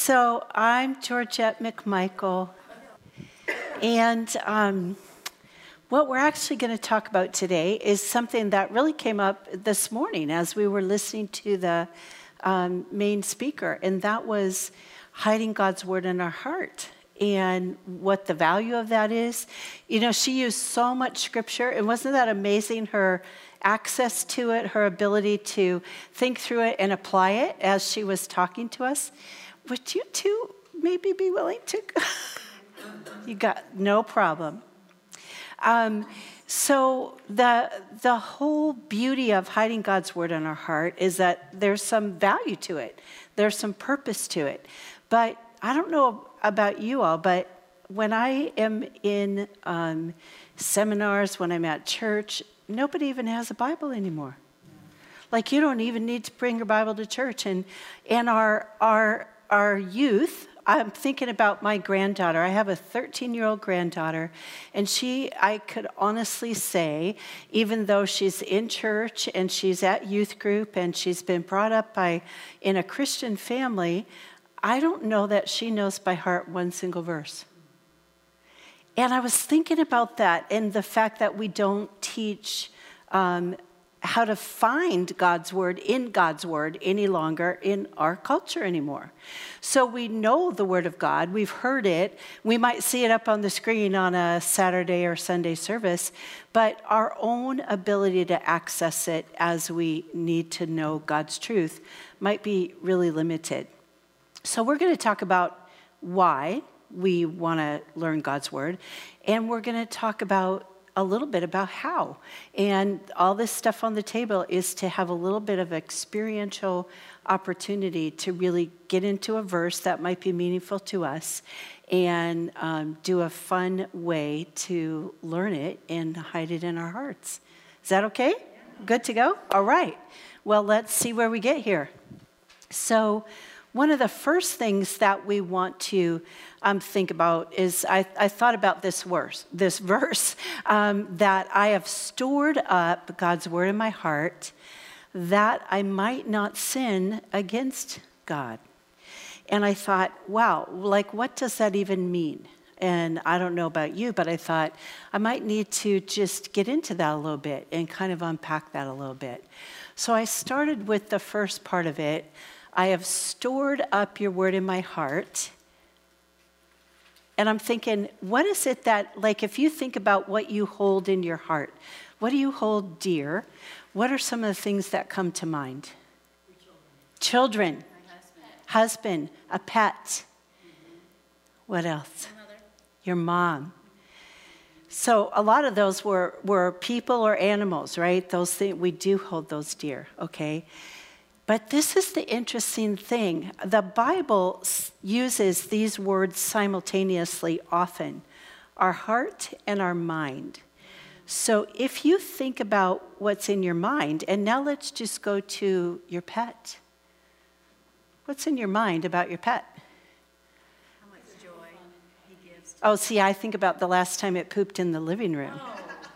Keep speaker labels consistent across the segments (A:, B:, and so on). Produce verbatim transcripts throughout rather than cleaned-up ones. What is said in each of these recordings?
A: So I'm Georgette McMichael, and um, what we're actually going to talk about today is something that really came up this morning as we were listening to the um, main speaker, and that was hiding God's word in our heart and what the value of that is. You know, she used so much scripture, and wasn't that amazing, her access to it, her ability to think through it and apply it as she was talking to us. Would you two maybe be willing to? You got no problem. Um, so the the whole beauty of hiding God's word in our heart is that there's some value to it. There's some purpose to it. But I don't know about you all, but when I am in um, seminars, when I'm at church, nobody even has a Bible anymore. Like, you don't even need to bring your Bible to church. And and our our our youth, I'm thinking about my granddaughter. I have a thirteen-year-old granddaughter, and she, I could honestly say, even though she's in church and she's at youth group and she's been brought up by in a Christian family, I don't know that she knows by heart one single verse. And I was thinking about that and the fact that we don't teach um, how to find God's word in God's word any longer in our culture anymore. So we know the word of God. We've heard it. We might see it up on the screen on a Saturday or Sunday service, but our own ability to access it as we need to know God's truth might be really limited. So we're going to talk about why we want to learn God's word, and we're going to talk about a little bit about how. And all this stuff on the table is to have a little bit of experiential opportunity to really get into a verse that might be meaningful to us and um, do a fun way to learn it and hide it in our hearts. Is that okay? Good to go? All right. Well, let's see where we get here. So one of the first things that we want to um, think about is I, I thought about this verse, this verse um, that I have stored up God's word in my heart that I might not sin against God. And I thought, wow, like what does that even mean? And I don't know about you, but I thought I might need to just get into that a little bit and kind of unpack that a little bit. So I started with the first part of it. I have stored up your word in my heart. And I'm thinking, what is it that, like, if you think about what you hold in your heart, what do you hold dear? What are some of the things that come to mind? Children. Children. Husband. husband, a pet. Mm-hmm. What else? Your mother. Your mom. So a lot of those were, were people or animals, right? Those things, we do hold those dear, okay? But this is the interesting thing. The Bible uses these words simultaneously often, our heart and our mind. So if you think about what's in your mind, and now let's just go to your pet. What's in your mind about your pet?
B: How much joy he gives.
A: Oh, see, I think about the last time it pooped in the living room. Oh.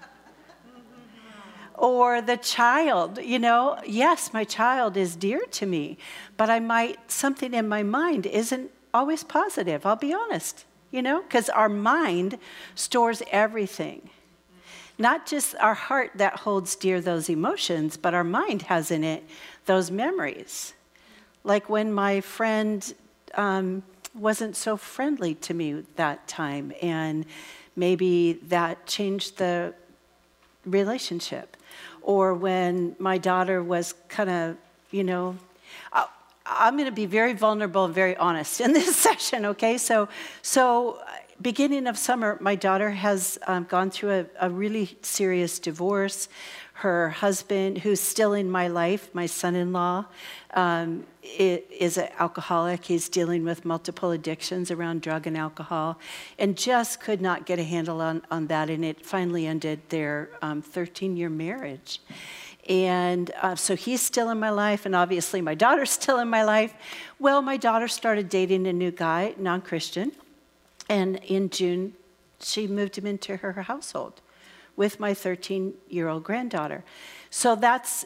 A: Or the child, you know, yes, my child is dear to me, but I might, something in my mind isn't always positive, I'll be honest, you know, because our mind stores everything. Not just our heart that holds dear those emotions, but our mind has in it those memories. Like when my friend um, wasn't so friendly to me that time, and maybe that changed the relationship. Or when my daughter was kind of, you know, I, I'm going to be very vulnerable and very honest in this session, okay? So, so beginning of summer, my daughter has um, gone through a, a really serious divorce. Her husband, who's still in my life, my son-in-law, um, is an alcoholic. He's dealing with multiple addictions around drug and alcohol, and just could not get a handle on, on that, and it finally ended their um, thirteen-year marriage. And uh, so he's still in my life, and obviously my daughter's still in my life. Well, my daughter started dating a new guy, non-Christian, and in June, she moved him into her household with my thirteen-year-old granddaughter. So that's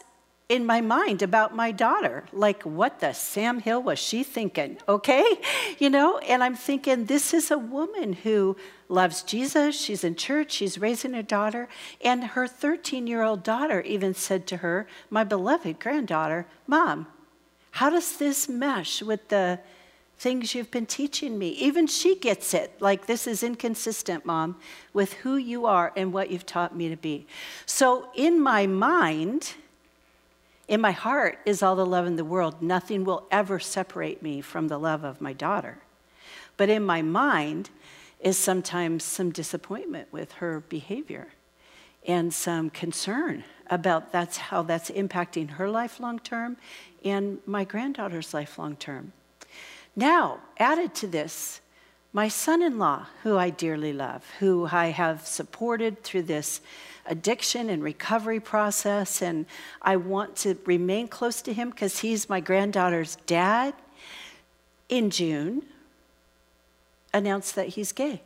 A: in my mind about my daughter. Like, what the Sam Hill was she thinking, okay? You know, and I'm thinking, this is a woman who loves Jesus. She's in church. She's raising her daughter. And her thirteen-year-old daughter even said to her, my beloved granddaughter, Mom, how does this mesh with the things you've been teaching me? Even she gets it. Like, this is inconsistent, Mom, with who you are and what you've taught me to be. So in my mind, in my heart is all the love in the world. Nothing will ever separate me from the love of my daughter. But in my mind is sometimes some disappointment with her behavior and some concern about that's how that's impacting her life long term and my granddaughter's life long term. Now, added to this, my son-in-law, who I dearly love, who I have supported through this addiction and recovery process, and I want to remain close to him because he's my granddaughter's dad, in June, announced that he's gay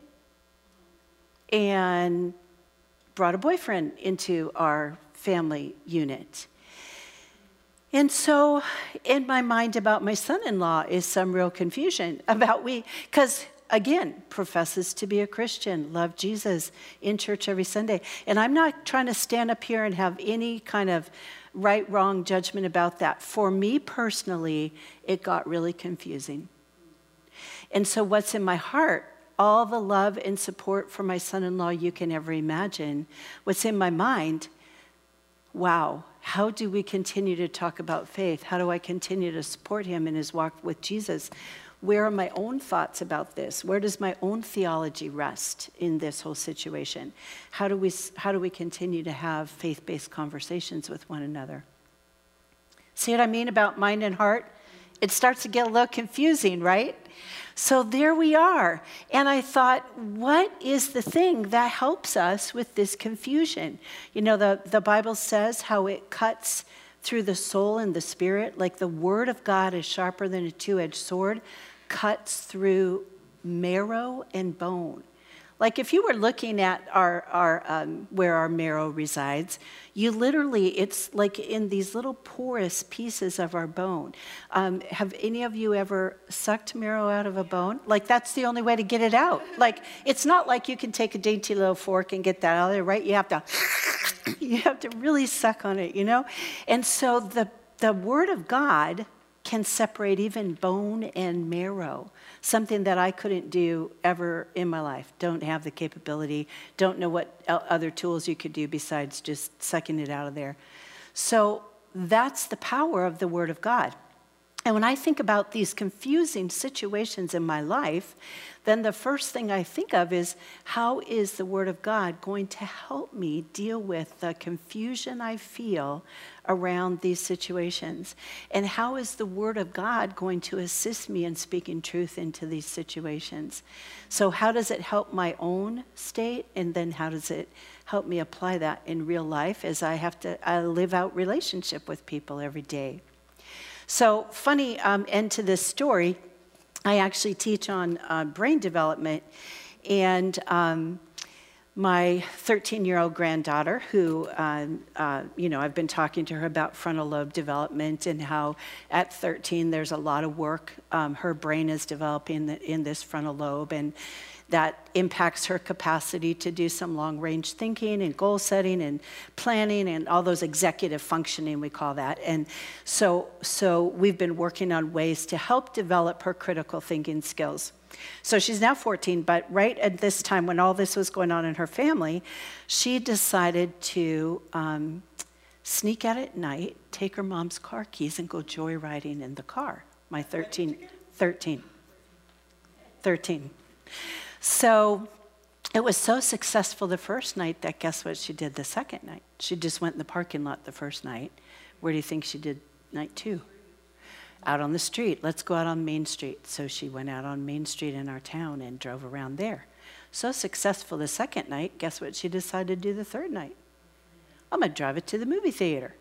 A: and brought a boyfriend into our family unit. And so in my mind about my son-in-law is some real confusion about we, because again, professes to be a Christian, love Jesus, in church every Sunday. And I'm not trying to stand up here and have any kind of right, wrong judgment about that. For me personally, it got really confusing. And so what's in my heart, all the love and support for my son-in-law you can ever imagine. What's in my mind, wow, how do we continue to talk about faith? How do I continue to support him in his walk with Jesus? Where are my own thoughts about this? Where does my own theology rest in this whole situation? How do we, how do we continue to have faith-based conversations with one another? See what I mean about mind and heart? It starts to get a little confusing, right? So there we are. And I thought, what is the thing that helps us with this confusion? You know, the, the Bible says how it cuts through the soul and the spirit, like the word of God is sharper than a two-edged sword, cuts through marrow and bone. Like if you were looking at our, our um, where our marrow resides, you literally, it's like in these little porous pieces of our bone. Um, have any of you ever sucked marrow out of a bone? Like that's the only way to get it out. Like it's not like you can take a dainty little fork and get that out of there, right? You have to, you have to really suck on it, you know? And so the, the word of God can separate even bone and marrow, something that I couldn't do ever in my life. Don't have the capability, don't know what other tools you could do besides just sucking it out of there. So that's the power of the Word of God. And when I think about these confusing situations in my life, then the first thing I think of is, how is the Word of God going to help me deal with the confusion I feel around these situations? And how is the Word of God going to assist me in speaking truth into these situations? So how does it help my own state? And then how does it help me apply that in real life as I have to I live out relationship with people every day? So funny um, end to this story, I actually teach on uh, brain development, and um, my thirteen-year-old granddaughter, who, uh, uh, you know, I've been talking to her about frontal lobe development and how at thirteen there's a lot of work. Um, her brain is developing in this frontal lobe, and that impacts her capacity to do some long-range thinking and goal setting and planning and all those executive functioning, we call that. And so, so we've been working on ways to help develop her critical thinking skills. So she's now fourteen, but right at this time when all this was going on in her family, she decided to um, sneak out at night, take her mom's car keys, and go joyriding in the car. My thirteen, thirteen, thirteen. So it was so successful the first night that guess what she did the second night? She just went in the parking lot the first night. Where do you think she did night two? Out on the street. Let's go out on Main Street. So she went out on Main Street in our town and drove around there. So successful the second night, guess what she decided to do the third night? I'm going to drive it to the movie theater.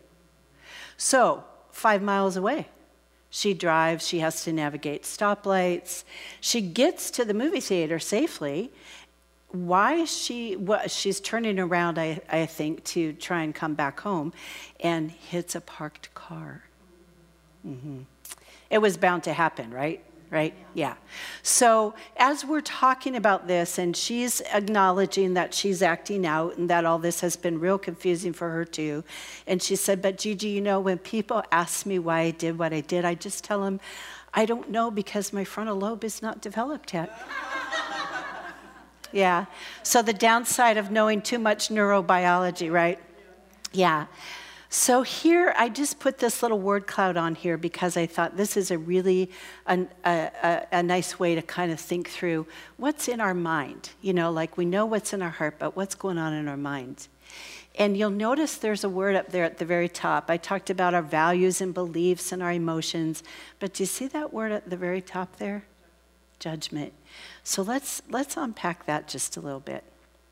A: So five miles away. She drives, she has to navigate stoplights. She gets to the movie theater safely. why she, what, she's turning around, I, I think, to try and come back home, and hits a parked car. Mm-hmm. It was bound to happen, right? Right? Yeah. So as we're talking about this, and she's acknowledging that she's acting out and that all this has been real confusing for her too. And she said, but Gigi, you know, when people ask me why I did what I did, I just tell them, I don't know because my frontal lobe is not developed yet. Yeah. So the downside of knowing too much neurobiology, right? Yeah. So here, I just put this little word cloud on here because I thought this is a really a, a, a nice way to kind of think through what's in our mind. You know, like we know what's in our heart, but what's going on in our mind? And you'll notice there's a word up there at the very top. I talked about our values and beliefs and our emotions, but do you see that word at the very top there? Judgment. So let's let's unpack that just a little bit.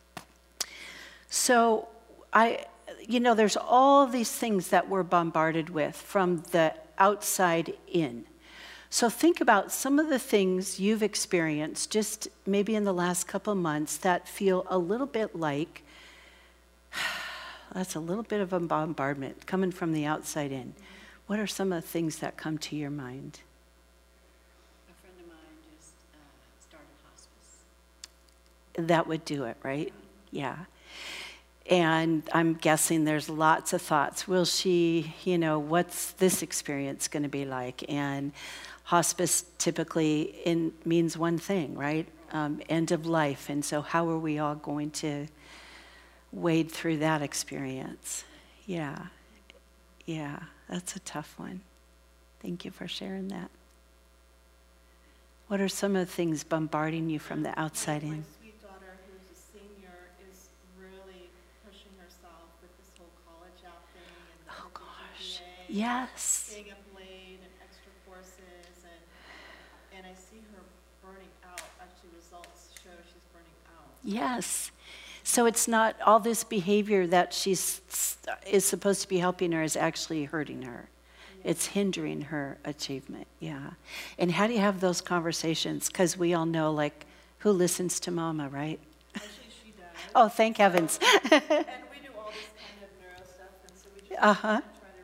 A: So I... You know, there's all these things that we're bombarded with from the outside in. So think about some of the things you've experienced just maybe in the last couple of months that feel a little bit like, that's a little bit of a bombardment coming from the outside in. What are some of the things that come to your mind?
B: A friend of mine just uh, started hospice.
A: That would do it, right? Yeah. And I'm guessing there's lots of thoughts. Will she, you know, what's this experience going to be like? And hospice typically in, means one thing, right? Um, end of life. And so how are we all going to wade through that experience? Yeah. Yeah, that's a tough one. Thank you for sharing that. What are some of the things bombarding you from the outside in? Yes.
C: Staying up late and extra courses, and and I see her burning out. Actually, results show she's burning out.
A: Yes. So it's not all this behavior that she's is supposed to be helping her is actually hurting her. Yeah. It's hindering her achievement. Yeah. And how do you have those conversations? Because we all know, like, who listens to mama, right?
C: Actually, she does.
A: Oh, thank so, heavens.
C: And we do all this kind of neuro stuff, and so we just. Uh-huh.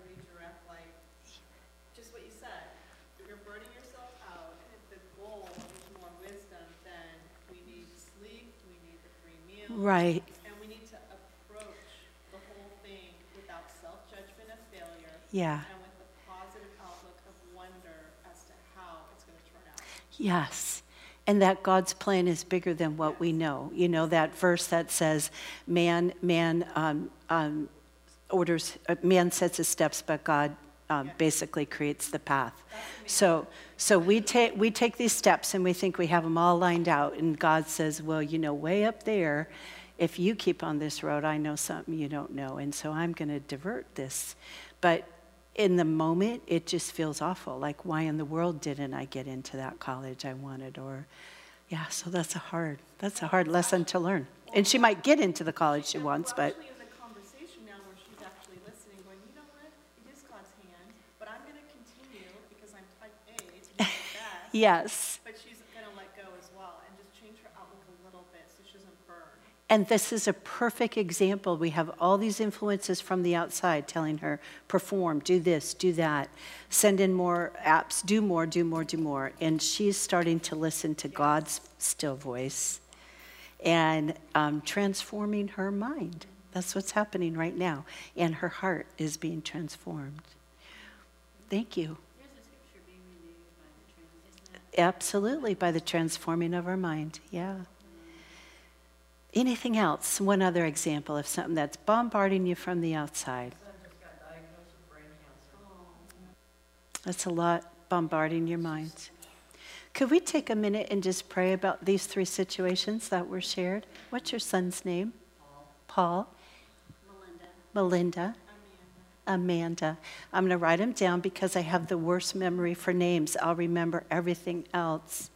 A: Right.
C: And we need to approach the whole thing without self-judgment of failure.
A: Yeah.
C: And with the positive outlook of wonder as to how it's going to turn out.
A: Yes. And that God's plan is bigger than what yes. we know. You know, that verse that says, man, man um, um, orders, uh, man sets his steps, but God um, yeah. basically creates the path. So, so we take we take these steps and we think we have them all lined out, and God says, well, you know, way up there, if you keep on this road, I know something you don't know, and so I'm going to divert this. But in the moment, it just feels awful. Like, why in the world didn't I get into that college I wanted? Or, yeah, so that's a hard that's a hard lesson to learn. And she might get into the college she wants, but. Yes.
C: But she's going to let go as well and just change her outlook a little bit so she doesn't burn.
A: And this is a perfect example. We have all these influences from the outside telling her, perform, do this, do that, send in more apps, do more, do more, do more. And she's starting to listen to God's still voice and um, transforming her mind. That's what's happening right now. And her heart is being transformed. Thank you. Absolutely, by the transforming of our mind, yeah. Anything else? One other example of something that's bombarding you from the outside.
D: My son just got diagnosed with brain cancer.
A: That's a lot bombarding your mind. Could we take a minute and just pray about these three situations that were shared? What's your son's name?
D: Paul.
A: Paul.
B: Melinda.
A: Melinda. Amanda. I'm going to write them down because I have the worst memory for names. I'll remember everything else.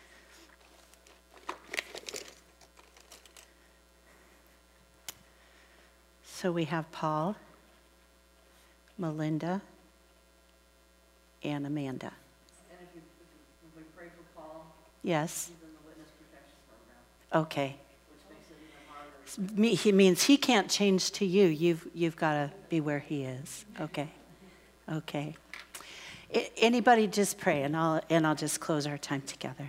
A: So we have Paul, Melinda, and Amanda.
D: And if you, if we pray for Paul,
A: yes.
D: he's in the witness protection program.
A: Okay.
D: Which makes
A: Me- He means he can't change to you. You've, you've got to be where he is. Okay. Okay. I- anybody just pray, and I'll, and I'll just close our time together.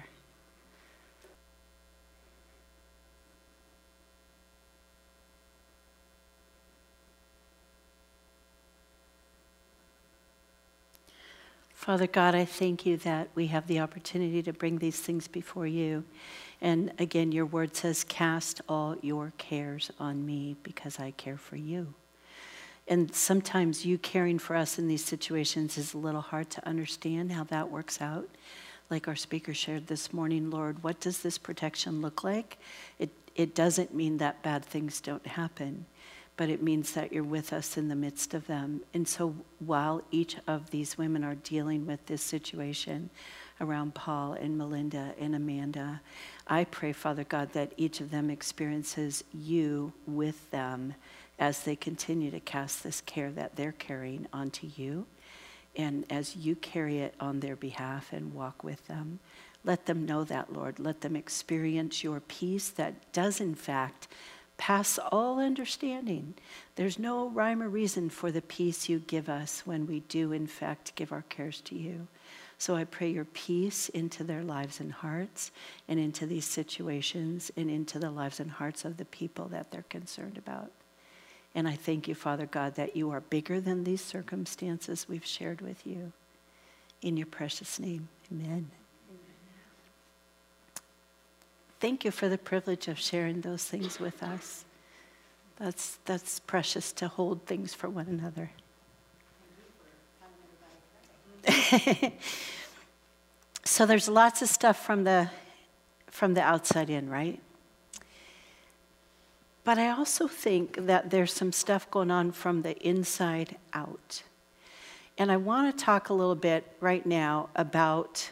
A: Father God, I thank you that we have the opportunity to bring these things before you. And again, your word says, cast all your cares on me because I care for you. And sometimes you caring for us in these situations is a little hard to understand how that works out. Like our speaker shared this morning, Lord, what does this protection look like? It, it doesn't mean that bad things don't happen, but it means that you're with us in the midst of them. And so while each of these women are dealing with this situation around Paul and Melinda and Amanda, I pray, Father God, that each of them experiences you with them as they continue to cast this care that they're carrying onto you. And as you carry it on their behalf and walk with them, let them know that, Lord. Let them experience your peace that does, in fact, pass all understanding. There's no rhyme or reason for the peace you give us when we do, in fact, give our cares to you. So I pray your peace into their lives and hearts and into these situations and into the lives and hearts of the people that they're concerned about. And I thank you, Father God, that you are bigger than these circumstances we've shared with you. In your precious name, amen. Thank you for the privilege of sharing those things with us. That's, that's precious to hold things for one another. So there's lots of stuff from the, from the outside in, right? But I also think that there's some stuff going on from the inside out. And I want to talk a little bit right now about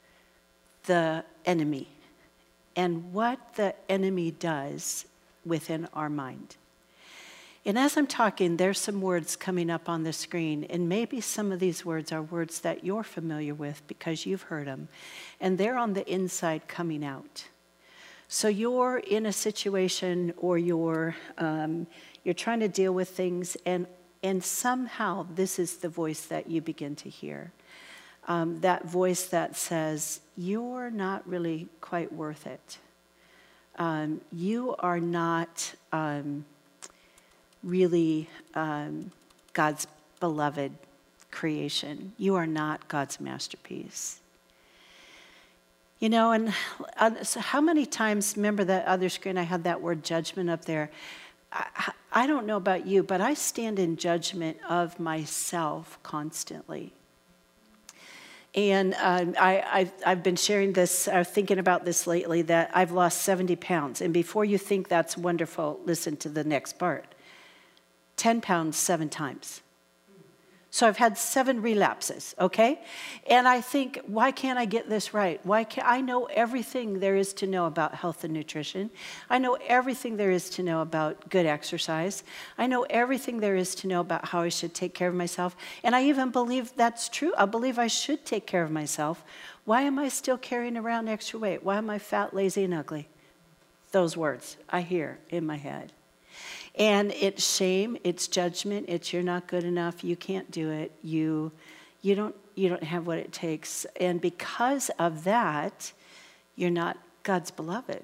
A: the enemy and what the enemy does within our mind. And as I'm talking, there's some words coming up on the screen, and maybe some of these words are words that you're familiar with because you've heard them, and they're on the inside coming out. So you're in a situation, or you're um, you're trying to deal with things, and and somehow this is the voice that you begin to hear. Um, that voice that says, you're not really quite worth it. Um, you are not um, really um, God's beloved creation. You are not God's masterpiece. You know, and uh, so how many times, remember that other screen, I had that word judgment up there. I, I don't know about you, but I stand in judgment of myself constantly. And um, I, I've, I've been sharing this, uh, thinking about this lately, that I've lost seventy pounds. And before you think that's wonderful, listen to the next part. ten pounds seven times. So I've had seven relapses, okay? And I think, why can't I get this right? Why can't I know everything there is to know about health and nutrition? I know everything there is to know about good exercise. I know everything there is to know about how I should take care of myself. And I even believe that's true. I believe I should take care of myself. Why am I still carrying around extra weight? Why am I fat, lazy, and ugly? Those words I hear in my head. And it's shame, it's judgment, it's you're not good enough, you can't do it, you, you don't, you don't have what it takes. And because of that, you're not God's beloved.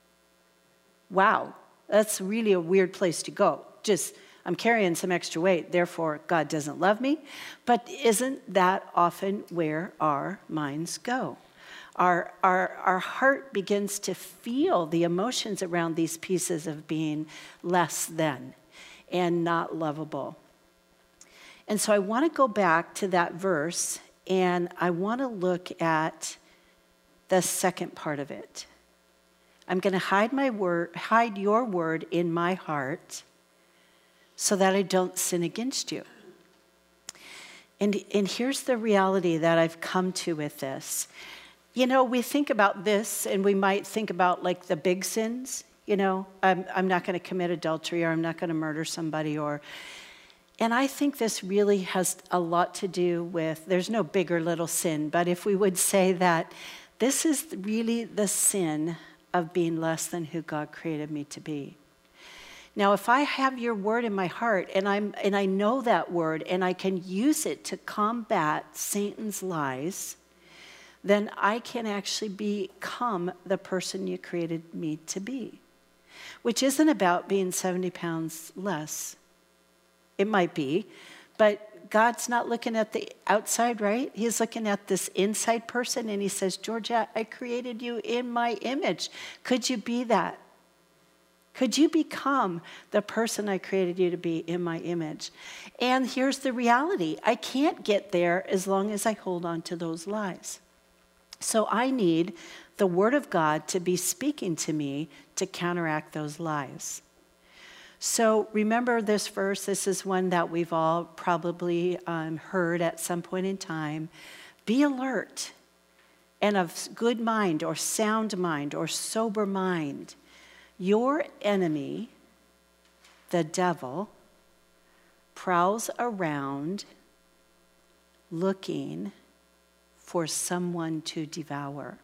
A: Wow, that's really a weird place to go. Just, I'm carrying some extra weight, therefore God doesn't love me. But isn't that often where our minds go? Our, our, our heart begins to feel the emotions around these pieces of being less than and not lovable. And so I want to go back to that verse, and I want to look at the second part of it. I'm going to hide my word, hide your word in my heart so that I don't sin against you. And, and here's the reality that I've come to with this. You know, we think about this, and we might think about, like, the big sins. You know, I'm, I'm not going to commit adultery, or I'm not going to murder somebody, or... And I think this really has a lot to do with, there's no big or little sin, but if we would say that this is really the sin of being less than who God created me to be. Now, if I have your word in my heart and I'm and I know that word and I can use it to combat Satan's lies, then I can actually become the person you created me to be. Which isn't about being seventy pounds less. It might be, but God's not looking at the outside, right? He's looking at this inside person and he says, Georgia, I created you in my image. Could you be that? Could you become the person I created you to be in my image? And here's the reality. I can't get there as long as I hold on to those lies. So I need the Word of God to be speaking to me to counteract those lies. So remember this verse. This is one that we've all probably um, heard at some point in time. Be alert and of good mind or sound mind or sober mind. Your enemy, the devil, prowls around looking for someone to devour.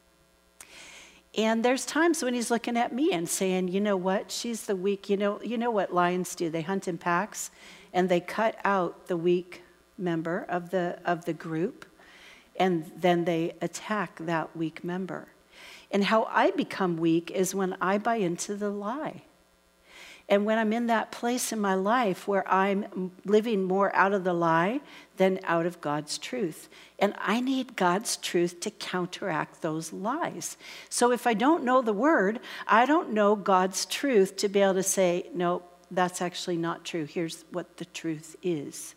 A: And there's times when he's looking at me and saying, you know what, she's the weak. You know, you know what lions do? They hunt in packs and they cut out the weak member of the of the group and then they attack that weak member. And how I become weak is when I buy into the lie. And when I'm in that place in my life where I'm living more out of the lie than out of God's truth. And I need God's truth to counteract those lies. So if I don't know the word, I don't know God's truth to be able to say, no, that's actually not true. Here's what the truth is.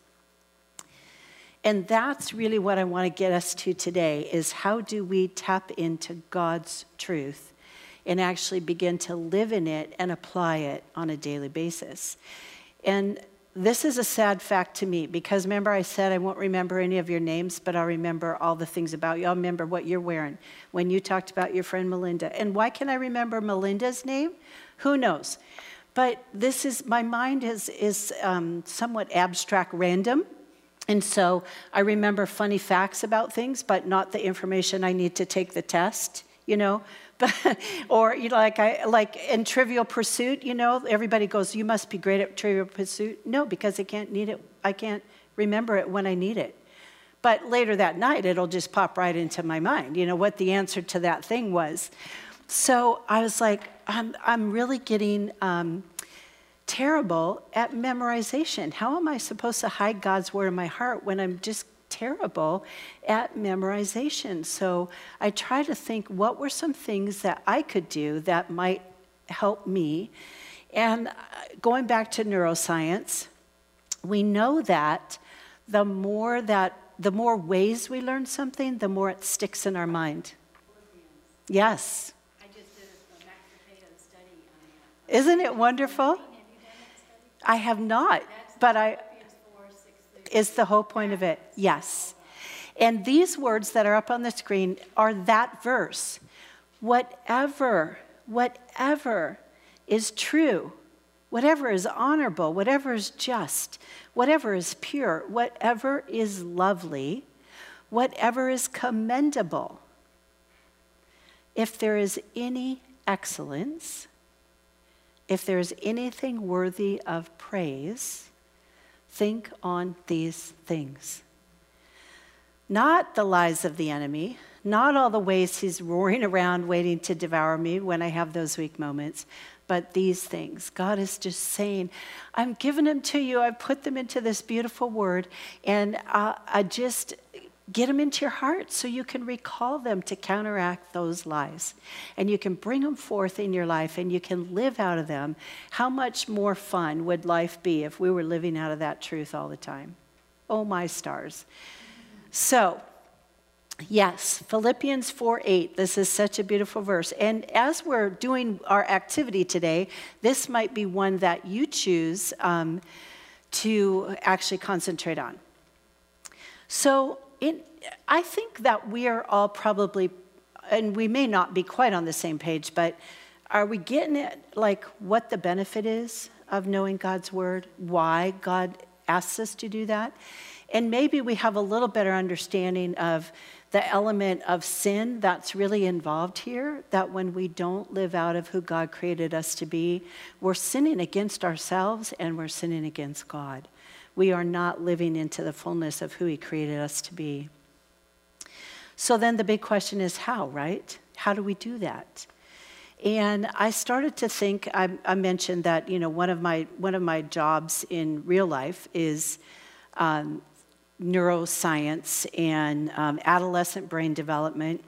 A: And that's really what I want to get us to today is how do we tap into God's truth and actually begin to live in it and apply it on a daily basis. And this is a sad fact to me because remember I said I won't remember any of your names, but I'll remember all the things about you. I'll remember what you're wearing when you talked about your friend Melinda. And why can I remember Melinda's name? Who knows? But this is, my mind is, is um, somewhat abstract random. And so I remember funny facts about things, but not the information I need to take the test, you know. But, or you know, like I like in Trivial Pursuit, you know, everybody goes, "You must be great at Trivial Pursuit." No, because I can't need it. I can't remember it when I need it. But later that night, it'll just pop right into my mind. You know what the answer to that thing was. So I was like, I'm I'm really getting um, terrible at memorization. How am I supposed to hide God's word in my heart when I'm just terrible at memorization? So I try to think what were some things that I could do that might help me. And going back to neuroscience, we know that the more that the more ways we learn something, the more it sticks in our mind. Yes.
B: I just did a Max Lucado study on that.
A: Isn't it wonderful?
B: Have you done that study?
A: I have not,
B: That's
A: but I
B: Philippians four, six through
A: is the whole point of it. Yes. And these words that are up on the screen are that verse. Whatever, whatever is true, whatever is honorable, whatever is just, whatever is pure, whatever is lovely, whatever is commendable, if there is any excellence, if there is anything worthy of praise, think on these things. Not the lies of the enemy, not all the ways he's roaring around waiting to devour me when I have those weak moments, but these things. God is just saying, I'm giving them to you. I've put them into this beautiful word, and uh, I just get them into your heart so you can recall them to counteract those lies. And you can bring them forth in your life, and you can live out of them. How much more fun would life be if we were living out of that truth all the time? Oh, my stars. So, yes, Philippians four eight, this is such a beautiful verse. And as we're doing our activity today, this might be one that you choose um, to actually concentrate on. So, in, I think that we are all probably, and we may not be quite on the same page, but are we getting it, like what the benefit is of knowing God's word, why God asks us to do that? And maybe we have a little better understanding of the element of sin that's really involved here, that when we don't live out of who God created us to be, we're sinning against ourselves and we're sinning against God. We are not living into the fullness of who he created us to be. So then the big question is how, right? How do we do that? And I started to think, I, I mentioned that, you know, one of my one of my jobs in real life is um, neuroscience and um, adolescent brain development.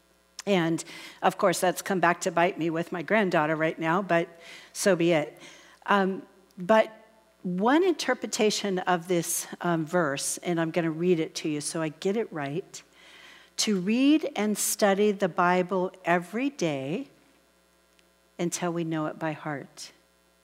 A: And of course, that's come back to bite me with my granddaughter right now, but so be it. Um, but one interpretation of this um, verse, and I'm going to read it to you so I get it right, to read and study the Bible every day until we know it by heart.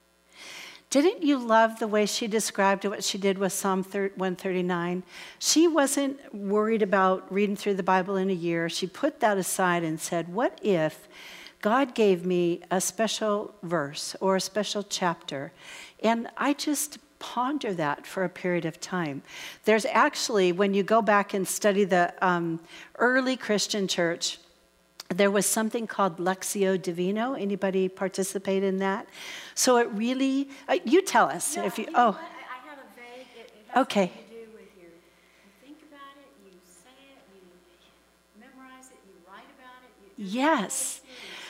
A: Didn't you love the way she described what she did with Psalm one thirty-nine? She wasn't worried about reading through the Bible in a year. She put that aside and said, what if God gave me a special verse or a special chapter, and I just ponder that for a period of time? There's actually, when you go back and study the um, early Christian church, there was something called Lectio Divina. Anybody participate in that? So it really, uh, you tell us
B: No,
A: if you,
B: you know
A: oh,
B: what? I, I have a vague, it, it has
A: Okay.
B: something to do with your, you think about it, you say it, you memorize it, you write about it. You,
A: yes.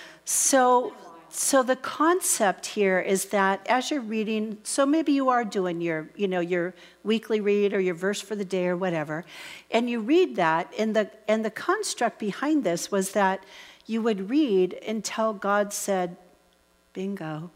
A: So, so the concept here is that as you're reading, so maybe you are doing your, you know, your weekly read or your verse for the day or whatever, and you read that, and the and the construct behind this was that you would read until God said, bingo.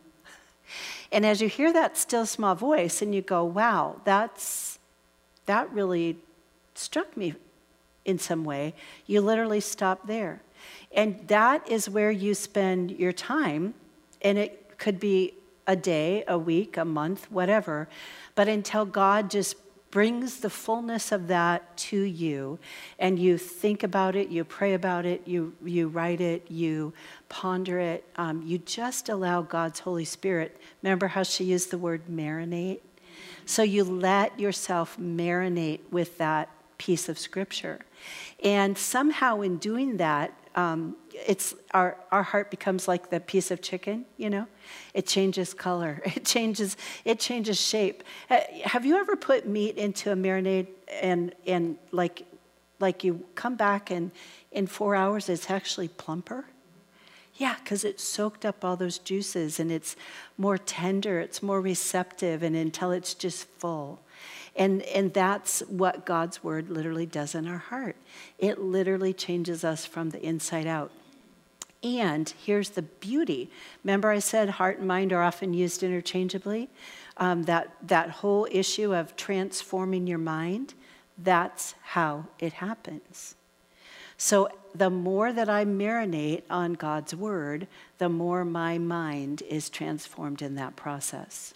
A: And as you hear that still small voice and you go, wow, that's that really struck me in some way, you literally stop there. And that is where you spend your time, and it could be a day, a week, a month, whatever, but until God just brings the fullness of that to you, and you think about it, you pray about it, you, you write it, you ponder it, um, you just allow God's Holy Spirit. Remember how she used the word marinate? So you let yourself marinate with that piece of Scripture. And somehow in doing that, um, it's our, our heart becomes like the piece of chicken, you know? It changes color. It changes it changes shape. Have you ever put meat into a marinade and and like like you come back and in four hours it's actually plumper? Yeah, because it soaked up all those juices and it's more tender, it's more receptive, and until it's just full. And and that's what God's word literally does in our heart. It literally changes us from the inside out. And here's the beauty. Remember I said heart and mind are often used interchangeably? Um, that, that whole issue of transforming your mind, that's how it happens. So the more that I marinate on God's word, the more my mind is transformed in that process.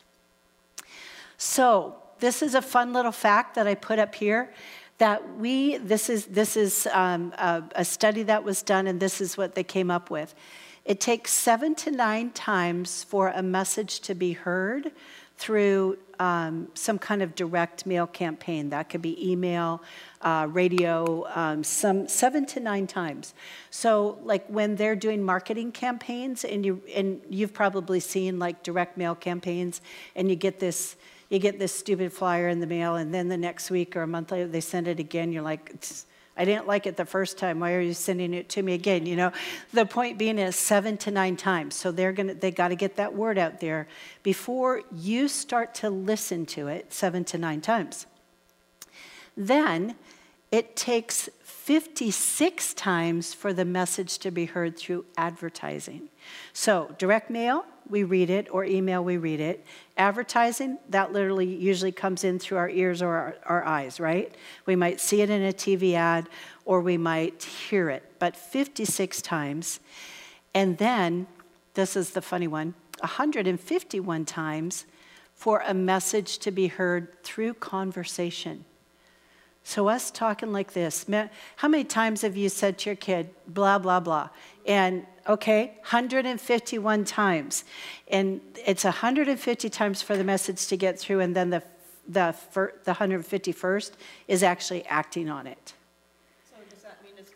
A: So this is a fun little fact that I put up here, that we, this is, this is um, a, a study that was done, and this is what they came up with. It takes seven to nine times for a message to be heard through um, some kind of direct mail campaign. That could be email, uh, radio, um, some seven to nine times. So like when they're doing marketing campaigns, and, you, and you've probably seen like direct mail campaigns, and you get this You get this stupid flyer in the mail, and then the next week or a month later, they send it again. You're like, I didn't like it the first time. Why are you sending it to me again? You know, the point being is seven to nine times. So they're gonna, they got to get that word out there before you start to listen to it seven to nine times. Then it takes fifty-six times for the message to be heard through advertising. So direct mail, we read it, or email, we read it. Advertising, that literally usually comes in through our ears or our, our eyes, right? We might see it in a T V ad, or we might hear it, but fifty-six times. And then, this is the funny one, one hundred fifty-one times for a message to be heard through conversation. So us talking like this, how many times have you said to your kid, blah, blah, blah? And okay, one hundred fifty-one times. And it's one hundred fifty times for the message to get through, and then the the, the one hundred fifty-first is actually acting on it.
C: So does that mean it's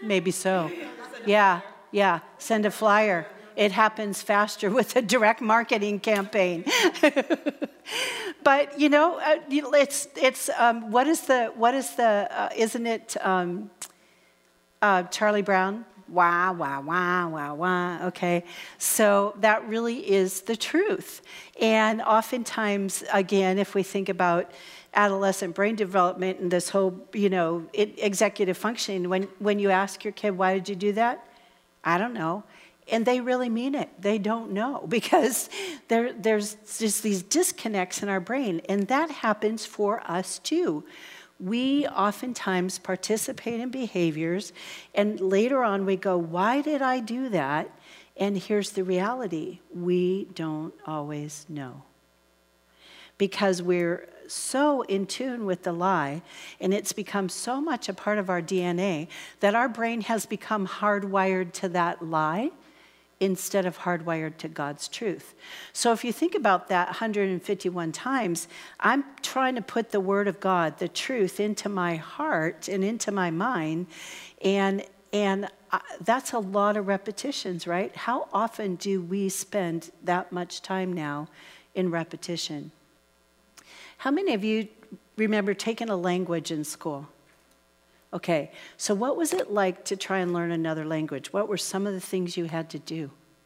A: Maybe so. Yeah, yeah. Send a flyer. It happens faster with a direct marketing campaign. But you know, uh, it's it's um, what is the what is the uh, isn't it um, uh, Charlie Brown? Wah wah wah wah wah. Okay, so that really is the truth. And oftentimes, again, if we think about adolescent brain development and this whole, you know, it, executive functioning, when when you ask your kid, why did you do that? I don't know. And they really mean it. They don't know because there, there's just these disconnects in our brain. And that happens for us too. We oftentimes participate in behaviors, and later on we go, why did I do that? And here's the reality. We don't always know. Because we're so in tune with the lie, and it's become so much a part of our D N A that our brain has become hardwired to that lie instead of hardwired to God's truth. So if you think about that one hundred fifty-one times, I'm trying to put the word of God, the truth, into my heart and into my mind, and and that's a lot of repetitions, right? How often do we spend that much time now in repetition? How many of you remember taking a language in school? Okay, so what was it like to try and learn another language? What were some of the things you had to do?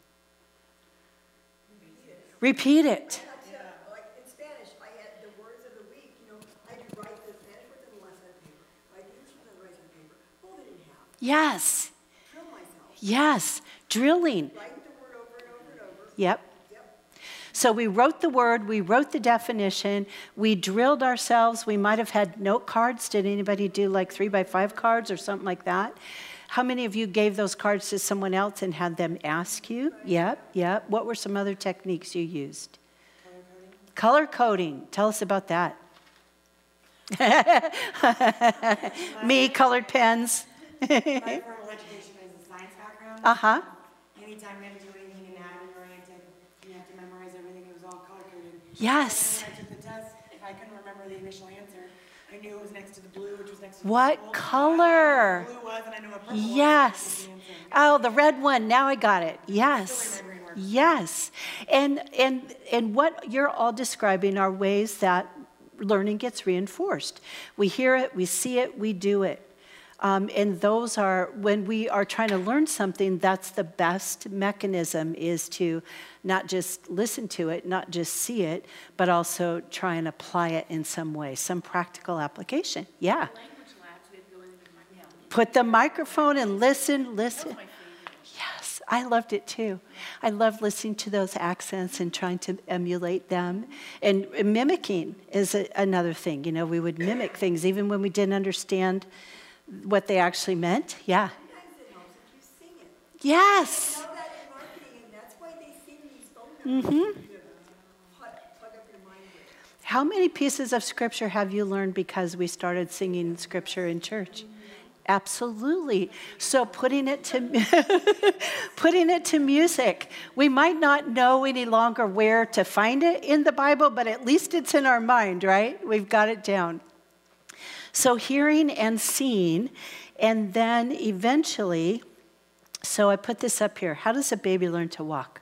A: Repeat it. Repeat it.
E: Yeah, like in Spanish, I had the words of the week, you know, I had to write the Spanish words on the left side of the paper, write the English words on the right side of the paper, fold it in half,
A: Yes.
E: drill myself,
A: Yes. Drilling.
E: write the word over and over and over.
A: Yep.
E: Yep.
A: So we wrote the word, we wrote the definition, we drilled ourselves. We might have had note cards. Did anybody do like three by five cards or something like that? How many of you gave those cards to someone else and had them ask you? Yep, yep. What were some other techniques you used? Color coding. Color coding. Tell us about that. Me, colored pens.
F: My formal education is a science background.
A: Uh-huh.
F: Anytime we had to do anything anatomy oriented, you have to memorize everything. It was all color coded.
A: Yes.
F: And when I took the test, if I couldn't remember the initial answer, I knew it was next to the blue, which was next to the
A: What
F: purple.
A: color?
F: Blue was, and I knew what purple was.
A: Yes.
F: which was the answer.
A: Oh, the red one. Now I got it. Yes.
F: Still in my brain works.
A: Yes. And and and what you're all describing are ways that learning gets reinforced. We hear it, we see it, we do it. Um, and those are, when we are trying to learn something, that's the best mechanism, is to not just listen to it, not just see it, but also try and apply it in some way, some practical application. Yeah.
B: Language labs, we have to go in with my, yeah.
A: Put the microphone and listen, listen. Yes, I loved it too. I loved listening to those accents and trying to emulate them. And mimicking is a, another thing. You know, we would mimic things even when we didn't understand what they actually meant. Yeah.
E: Sometimes it helps if you sing it.
A: Yes.
E: I know that in marketing, and that's why they sing these phone numbers.
A: Mm-hmm.
E: To plug, plug up your mind with.
A: How many pieces of scripture have you learned because we started singing scripture in church? Absolutely. So putting it to putting it to music. We might not know any longer where to find it in the Bible, but at least it's in our mind, right? We've got it down. So hearing and seeing, and then eventually, so I put this up here. How does a baby learn to walk?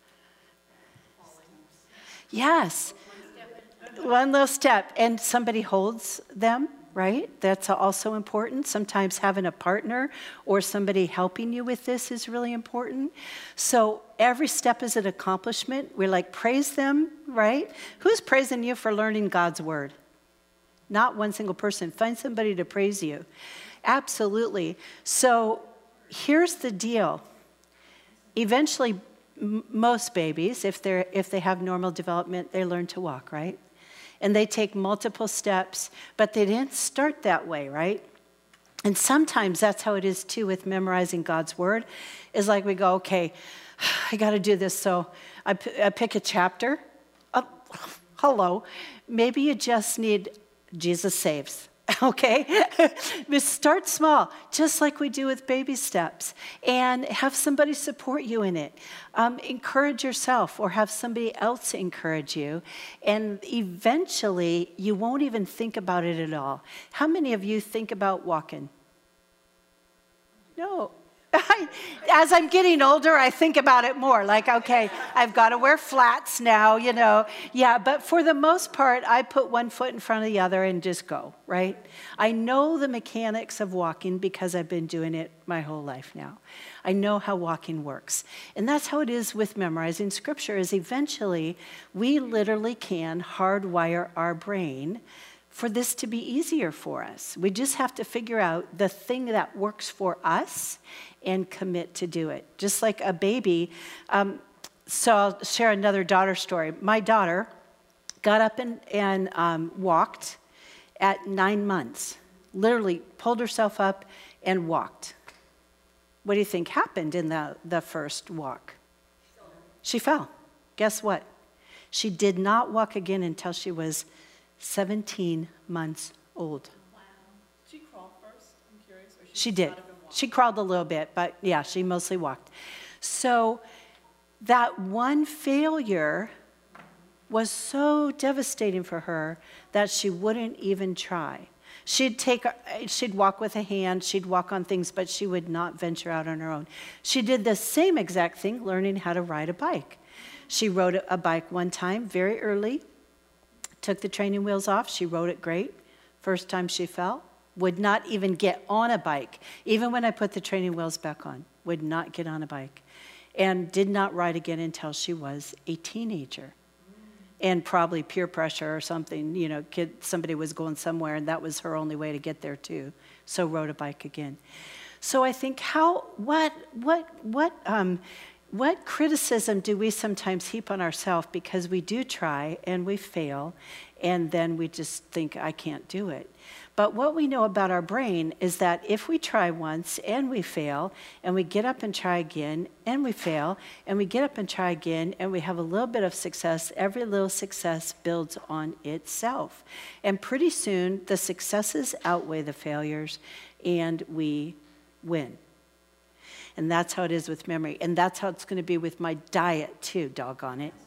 A: Yes. One little step, and somebody holds them, right? That's also important. Sometimes having a partner or somebody helping you with this is really important. So every step is an accomplishment. We're like, praise them, right? Who's praising you for learning God's word? Not one single person. Find somebody to praise you. Absolutely. So here's the deal. Eventually, m- most babies, if they're if they have normal development, they learn to walk, right? And they take multiple steps, but they didn't start that way, right? And sometimes that's how it is too with memorizing God's word. Is like we go, okay, I got to do this. So I, p- I pick a chapter. Oh, hello. Maybe you just need Jesus saves, okay? But start small, just like we do with baby steps, and have somebody support you in it. Um, encourage yourself or have somebody else encourage you, and eventually you won't even think about it at all. How many of you think about walking? No. I, as I'm getting older, I think about it more. Like, okay, I've got to wear flats now, you know. Yeah, but for the most part, I put one foot in front of the other and just go, right? I know the mechanics of walking because I've been doing it my whole life now. I know how walking works. And that's how it is with memorizing scripture, is eventually we literally can hardwire our brain for this to be easier for us. We just have to figure out the thing that works for us and commit to do it. Just like a baby. Um, so I'll share another daughter story. My daughter got up and, and um, walked at nine months. Literally pulled herself up and walked. What do you think happened in the, the first walk? She fell. Guess what? She did not walk again until she was seventeen months old.
C: Wow. Did she crawl first? I'm curious. Or
A: She
C: just
A: did.
C: got up and walked?
A: She crawled a little bit, but yeah, she mostly walked. So that one failure was so devastating for her that she wouldn't even try. She'd take, she'd walk with a hand, she'd walk on things, but she would not venture out on her own. She did the same exact thing, learning how to ride a bike. She rode a bike one time very early, took the training wheels off, she rode it great. First time she fell, would not even get on a bike. Even when I put the training wheels back on, would not get on a bike. And did not ride again until she was a teenager. And probably peer pressure or something, you know, kid, somebody was going somewhere and that was her only way to get there too. So rode a bike again. So I think how, what, what, what, um, what criticism do we sometimes heap on ourselves because we do try and we fail and then we just think, I can't do it. But what we know about our brain is that if we try once and we fail, and we get up and try again, and we fail, and we get up and try again, and we have a little bit of success, every little success builds on itself. And pretty soon, the successes outweigh the failures, and we win. And that's how it is with memory. And that's how it's going to be with my diet, too, doggone it.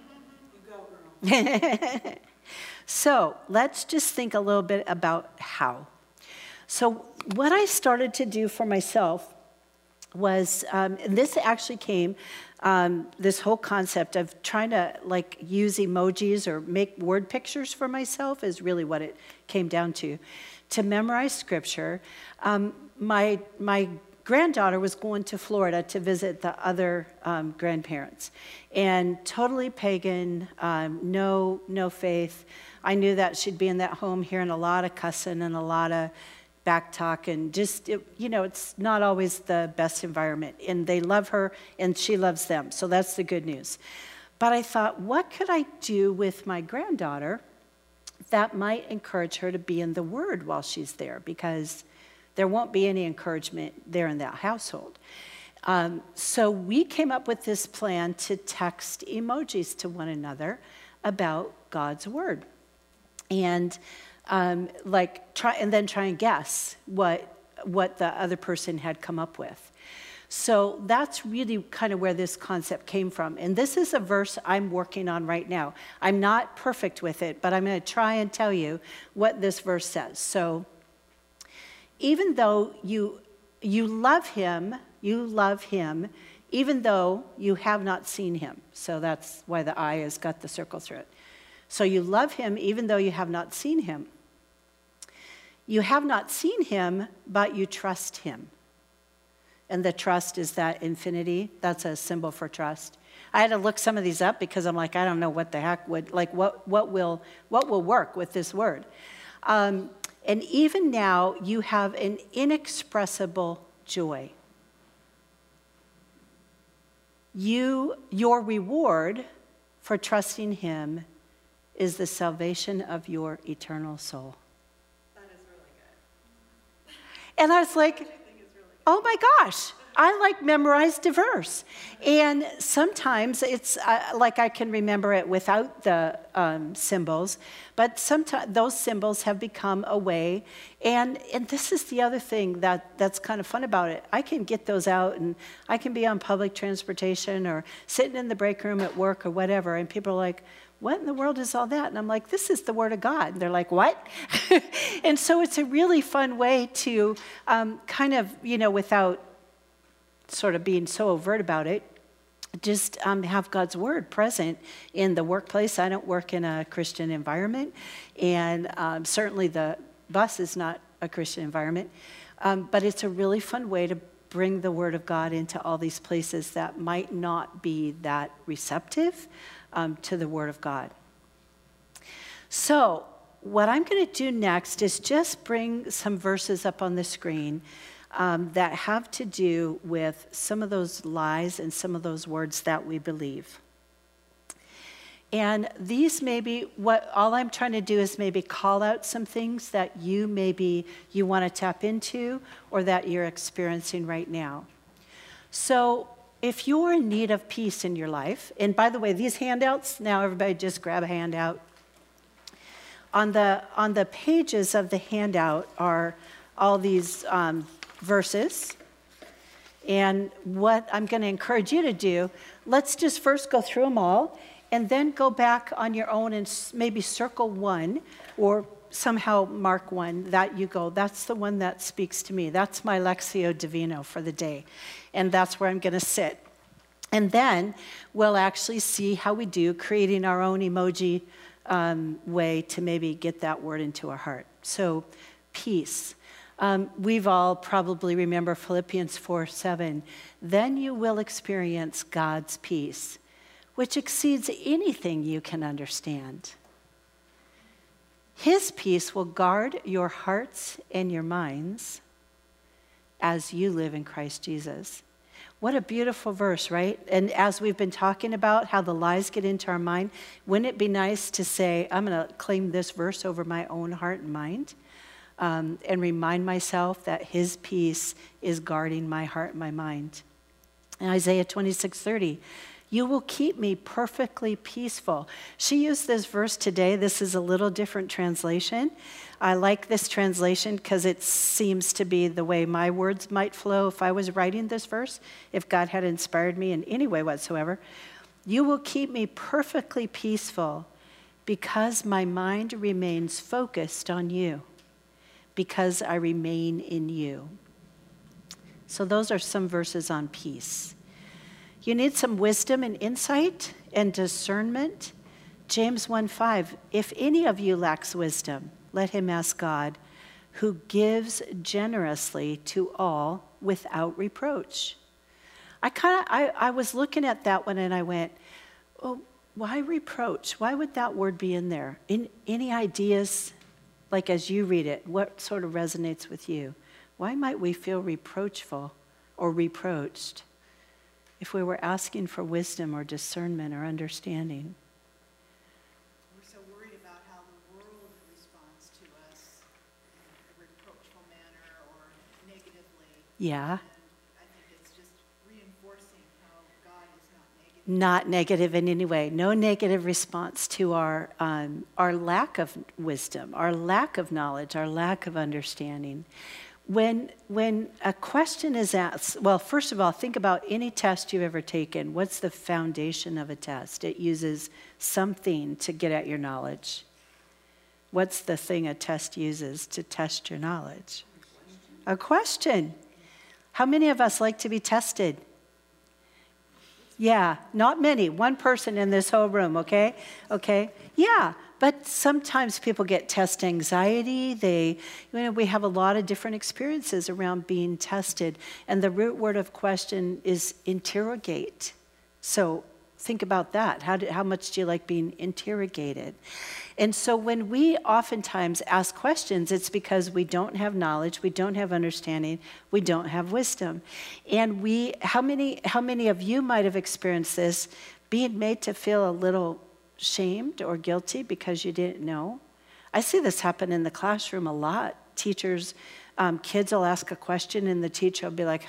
F: You go, girl.
A: So let's just think a little bit about how. So what I started to do for myself was, um, and this actually came, um, this whole concept of trying to like use emojis or make word pictures for myself is really what it came down to. To memorize scripture, um, my my granddaughter was going to Florida to visit the other um, grandparents, and totally pagan, um, no no faith. I knew that she'd be in that home hearing a lot of cussing and a lot of back talk, and just, it, you know, it's not always the best environment. And they love her, and she loves them, so that's the good news. But I thought, what could I do with my granddaughter that might encourage her to be in the Word while she's there? Because there won't be any encouragement there in that household. Um, so we came up with this plan to text emojis to one another about God's Word. And um, like try and then try and guess what what the other person had come up with. So that's really kind of where this concept came from. And this is a verse I'm working on right now. I'm not perfect with it, but I'm going to try and tell you what this verse says. So even though you you love him, you love him, even though you have not seen him. So that's why the I has got the circle through it. So you love him even though you have not seen him. You have not seen him, but you trust him. And the trust is that infinity. That's a symbol for trust. I had to look some of these up because I'm like, I don't know what the heck would, like what, what, will, what will work with this word. Um, and even now, you have an inexpressible joy. You, your reward for trusting him is the salvation of your eternal soul.
C: That is really good.
A: And I was like,
C: I think it's really good.
A: oh my gosh, I like memorized a verse. And sometimes it's uh, like I can remember it without the um, symbols, but sometimes those symbols have become a way. And, and this is the other thing that, that's kind of fun about it. I can get those out and I can be on public transportation or sitting in the break room at work or whatever, and people are like, what in the world is all that? And I'm like, this is the Word of God. And they're like, what? And so it's a really fun way to um, kind of, you know, without sort of being so overt about it, just um, have God's Word present in the workplace. I don't work in a Christian environment, and um, certainly the bus is not a Christian environment, um, but it's a really fun way to bring the Word of God into all these places that might not be that receptive um, to the Word of God. So what I'm going to do next is just bring some verses up on the screen um, that have to do with some of those lies and some of those words that we believe. And these maybe, what all I'm trying to do is maybe call out some things that you maybe you want to tap into or that you're experiencing right now. So if you're in need of peace in your life, and by the way, these handouts, now everybody just grab a handout. On the, on the pages of the handout are all these um, verses. And what I'm going to encourage you to do, let's just first go through them all, and then go back on your own and maybe circle one or somehow mark one that you go, that's the one that speaks to me. That's my Lectio Divina for the day. And that's where I'm going to sit. And then we'll actually see how we do creating our own emoji um, way to maybe get that word into our heart. So peace. Um, we've all probably remember Philippians four seven. Then you will experience God's peace, which exceeds anything you can understand. His peace will guard your hearts and your minds as you live in Christ Jesus. What a beautiful verse, right? And as we've been talking about how the lies get into our mind, wouldn't it be nice to say, I'm going to claim this verse over my own heart and mind um, and remind myself that his peace is guarding my heart and my mind. In Isaiah twenty-six thirty, you will keep me perfectly peaceful. She used this verse today. This is a little different translation. I like this translation because it seems to be the way my words might flow if I was writing this verse, if God had inspired me in any way whatsoever. You will keep me perfectly peaceful because my mind remains focused on you, because I remain in you. So those are some verses on peace. You need some wisdom and insight and discernment. James one five, if any of you lacks wisdom, let him ask God, who gives generously to all without reproach. I kind of, I, I was looking at that one and I went, oh, why reproach? Why would that word be in there? In, any ideas, like as you read it, what sort of resonates with you? Why might we feel reproachful or reproached if we were asking for wisdom or discernment or understanding?
C: We're so worried about how the world responds to us in a reproachful manner or negatively.
A: Yeah.
C: And I think it's just reinforcing how God is not negative.
A: Not negative in any way. No negative response to our um, our lack of wisdom, our lack of knowledge, our lack of understanding. When when a question is asked, well, first of all, think about any test you've ever taken. What's the foundation of a test? It uses something to get at your knowledge. What's the thing a test uses to test your knowledge? A question. How many of us like to be tested? Yeah, not many. One person in this whole room, okay? Okay? Yeah. But sometimes people get test anxiety. They, you know, we have a lot of different experiences around being tested. And the root word of question is interrogate. So think about that. How, do, how much do you like being interrogated? And so when we oftentimes ask questions, it's because we don't have knowledge, we don't have understanding, we don't have wisdom. And we, how many, how many of you might have experienced this, being made to feel a little shamed or guilty because you didn't know? I see this happen in the classroom a lot. Teachers, um, kids will ask a question and the teacher will be like,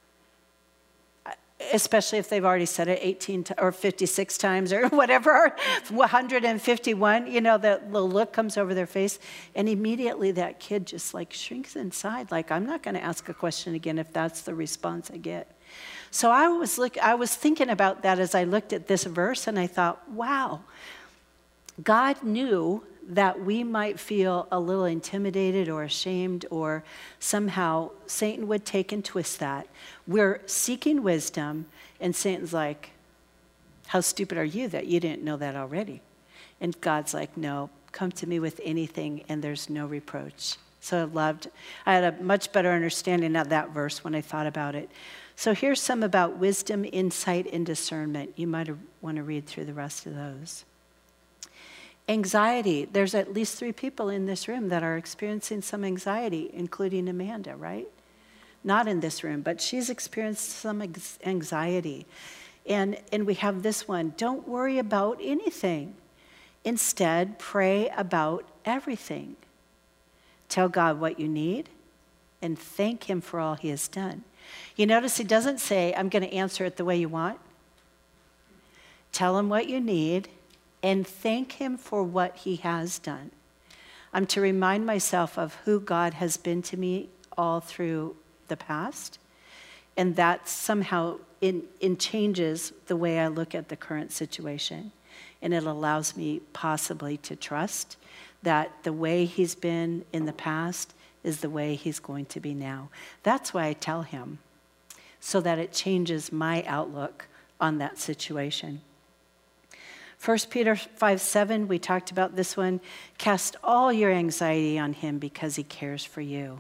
A: especially if they've already said it eighteen to, or fifty-six times or whatever, one hundred fifty-one, you know, the, the look comes over their face and immediately that kid just like shrinks inside, like, I'm not going to ask a question again if that's the response I get. So I was look, I was thinking about that as I looked at this verse and I thought, wow, God knew that we might feel a little intimidated or ashamed, or somehow Satan would take and twist that. We're seeking wisdom, and Satan's like, how stupid are you that you didn't know that already? And God's like, no, come to me with anything, and there's no reproach. So I loved, I had a much better understanding of that verse when I thought about it. So here's some about wisdom, insight, and discernment. You might want to read through the rest of those. Anxiety. There's at least three people in this room that are experiencing some anxiety, including Amanda, right? Not in this room, but she's experienced some anxiety. And, and we have this one. Don't worry about anything. Instead, pray about everything. Tell God what you need and thank him for all he has done. You notice he doesn't say, I'm going to answer it the way you want. Tell him what you need and thank him for what he has done. I'm to remind myself of who God has been to me all through the past, and that somehow in, in changes the way I look at the current situation, and it allows me possibly to trust that the way he's been in the past is the way he's going to be now. That's why I tell him, so that it changes my outlook on that situation. First Peter five seven, we talked about this one. Cast all your anxiety on him because he cares for you.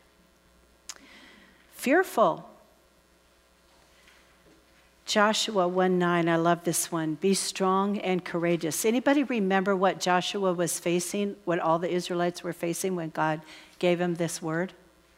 A: Fearful. Joshua one nine, I love this one. Be strong and courageous. Anybody remember what Joshua was facing, what all the Israelites were facing when God gave him this word?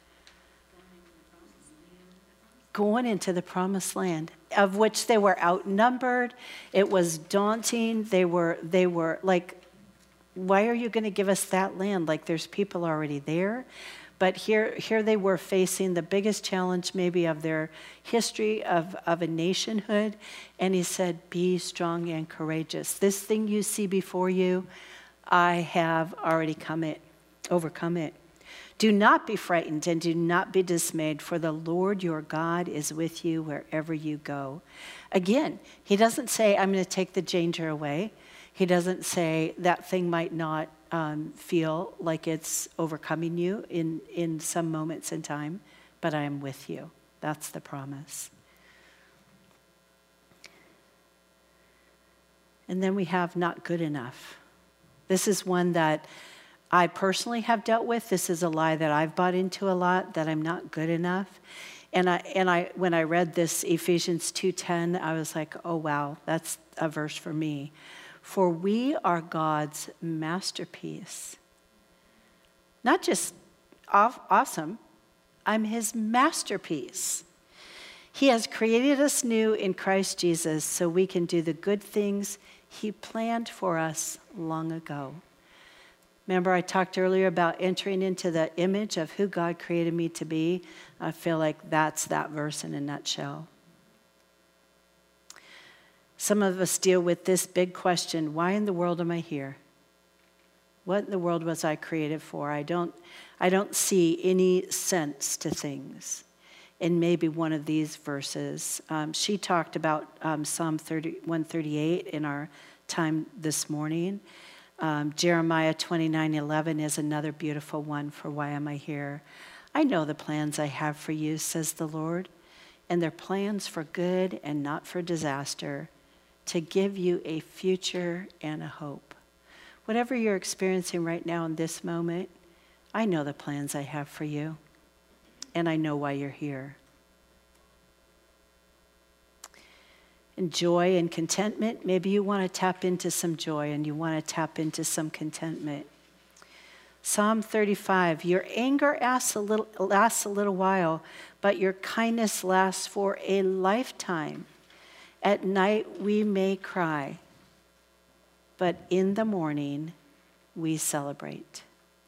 A: Going into the promised land, of which they were outnumbered. It was daunting. They were, they were like, why are you going to give us that land? Like there's people already there. But here, here they were facing the biggest challenge maybe of their history of, of a nationhood. And he said, be strong and courageous. This thing you see before you, I have already come it, overcome it. Do not be frightened and do not be dismayed, for the Lord your God is with you wherever you go. Again, he doesn't say, I'm going to take the danger away. He doesn't say that thing might not um, feel like it's overcoming you in, in some moments in time, but I am with you. That's the promise. And then we have not good enough. This is one that I personally have dealt with. This is a lie that I've bought into a lot, that I'm not good enough. And I and I when I read this Ephesians two ten, I was like, oh wow, that's a verse for me. For we are God's masterpiece. Not just aw- awesome, I'm his masterpiece. He has created us new in Christ Jesus so we can do the good things he planned for us long ago. Remember, I talked earlier about entering into the image of who God created me to be. I feel like that's that verse in a nutshell. Some of us deal with this big question, why in the world am I here? What in the world was I created for? I don't, I don't see any sense to things. In maybe one of these verses, um, she talked about um, Psalm one thirty-eight in our time this morning. Um, Jeremiah twenty-nine eleven is another beautiful one for why am I here. I know the plans I have for you, says the Lord, and they're plans for good and not for disaster, to give you a future and a hope. Whatever you're experiencing right now in this moment, I know the plans I have for you, and I know why you're here. And joy and contentment, maybe you want to tap into some joy and you want to tap into some contentment. Psalm thirty-five, your anger lasts a little, lasts a little while, but your kindness lasts for a lifetime. At night we may cry, but in the morning we celebrate.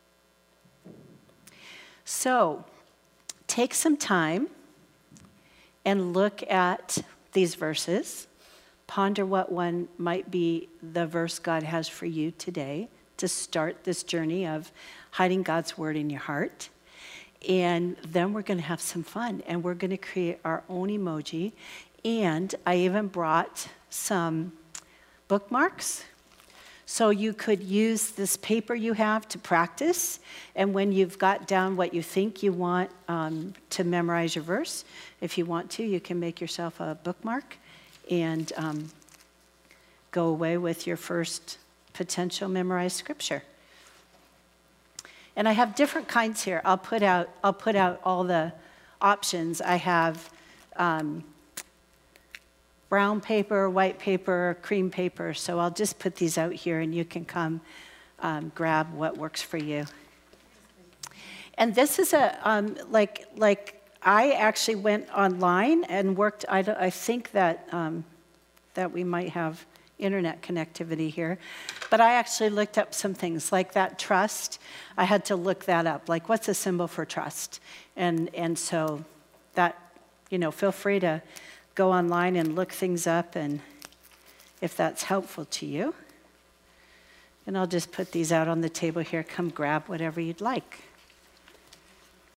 A: So, take some time and look at these verses. Ponder what one might be the verse God has for you today to start this journey of hiding God's word in your heart. And then we're going to have some fun, and we're going to create our own emoji. And I even brought some bookmarks. So you could use this paper you have to practice, and when you've got down what you think you want um, to memorize your verse, if you want to, you can make yourself a bookmark and um, go away with your first potential memorized scripture. And I have different kinds here. I'll put out, I'll put out all the options. I have um, brown paper, white paper, cream paper. So I'll just put these out here and you can come um, grab what works for you. And this is a, um, like, like I actually went online and worked, I, I think that, um, that we might have internet connectivity here. But I actually looked up some things like that trust. I had to look that up. Like, what's a symbol for trust? And, and so that, you know, feel free to go online and look things up, and if that's helpful to you. And I'll just put these out on the table here. Come grab whatever you'd like.